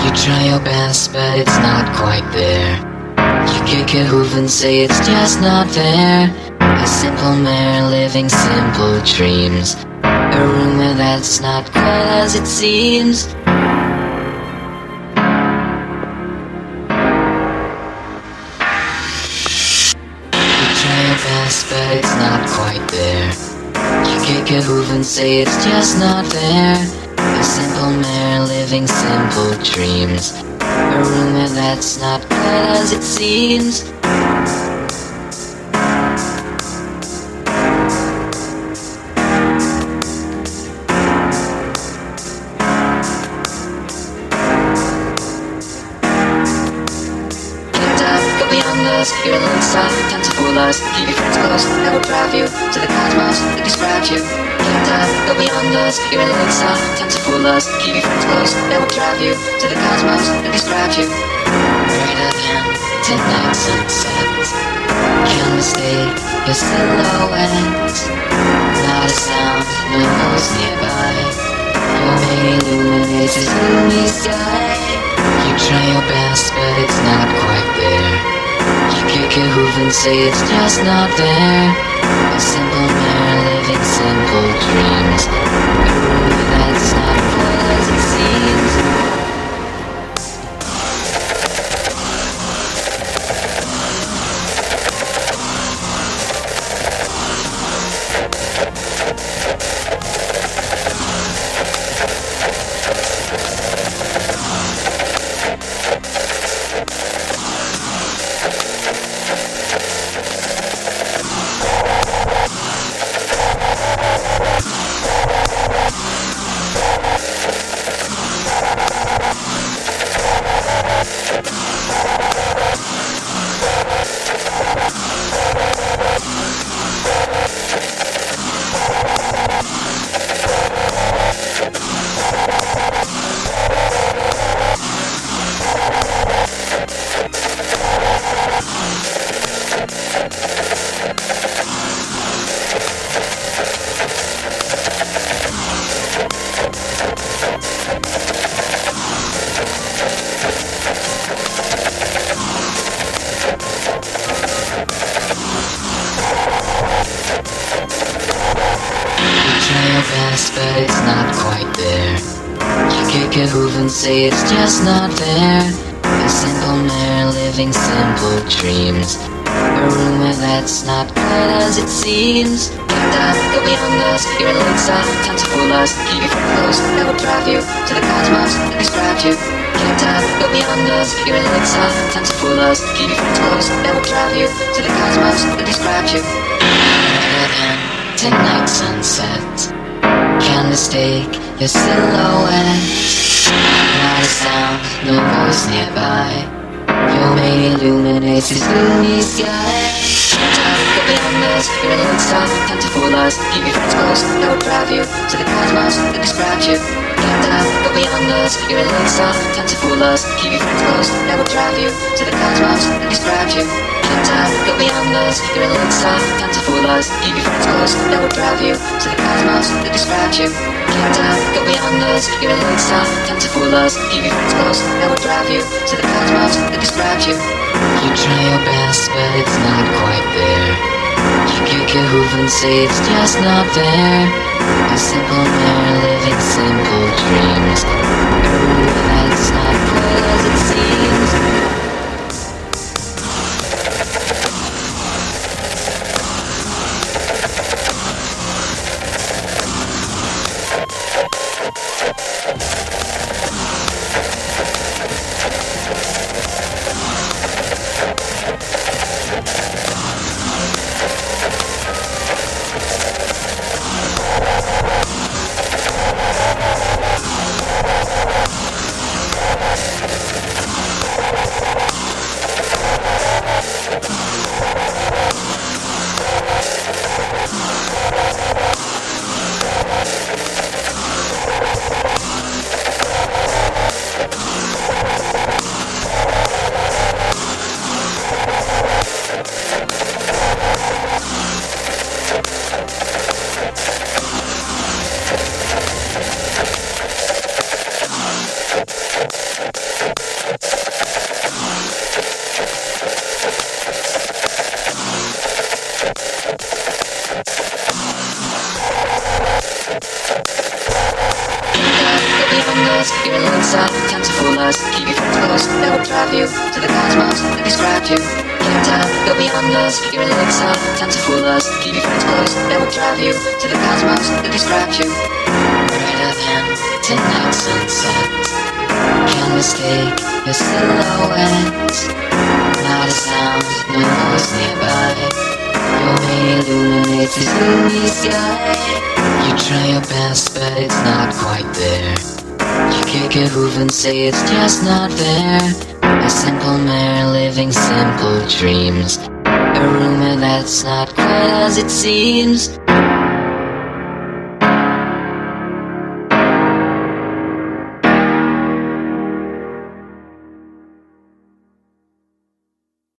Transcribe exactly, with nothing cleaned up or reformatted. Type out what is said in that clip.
You try your best, but it's not quite there. You kick your hoof and say it's just not there. A simple mare living simple dreams. A rumor that's not quite as it seems. You try your best, but it's not quite there. You kick your hoof and say it's just not there. A simple mare living simple dreams. A rumor that's not quite as it seems. You're a little soft, tend to fool us. Keep your friends close, that will drive you to the cosmos that describes you. Can't dive, go beyond us. You're a little soft, tend to fool us. Keep your friends close, that will drive you to the cosmos that describes you. Greater than midnight sunsets, can't mistake your silhouette. Not a sound, no voice nearby. Your main illuminates this gloomy sky. You try your best, but it's not quite there. You kick your hoof and say it's just not there. A simple mare living simple dreams. A rumor that's not quite as it seems. But it's not quite there. You kick your hoof and say it's just not there. A simple mare living simple dreams. A rumor that's not quite as it seems. Can't dive, go beyond us. You're a little soft, tend to fool us. Keep your friends close, that will drive you to the cosmos that describes you. Can't dive, go beyond us. You're a little soft, tend to fool us. Keep your friends close, that will drive you to the cosmos that describes you. Rather than tonight sunset, can't mistake your silhouette. Not a sound, no voice nearby. Your maid illuminates this gloomy sky. Can't dive, go beyond us. You're a little soft, tend to fool us. Keep your friends close, that will drive you to the cosmos that describes you. Can't dive, go beyond us. You're a little soft, tend to fool us. Keep your friends close, that will drive you to the cosmos that describes you. Can't dive, go beyond us. You're a little soft, tend to fool us. Keep your friends close, that will drive you to the cosmos that describes you. Can't dive, go beyond us. You're a little soft, tend to fool us. Keep your friends close, that will drive you to the cosmos that describes you. You try your best, but it's not quite there. You kick your hoof and say it's just not there. A simple mare living simple dreams. A rumor that's not quite as it seems. Your links up, tend to fool us. Keep your friends close, that will drive you to the cosmos that described you. In time, go beyond us. Your links up, tend to fool us. Keep your friends close, that will drive you to the cosmos that described you. Brighter than tonight sunset, can't mistake your silhouette. Not a sound, no noise nearby. Your way illuminates this gloomy sky. You try your best, but it's not quite there. You kick a hoof and say it's just not there. A simple mare living simple dreams. A rumor that's not quite as it seems.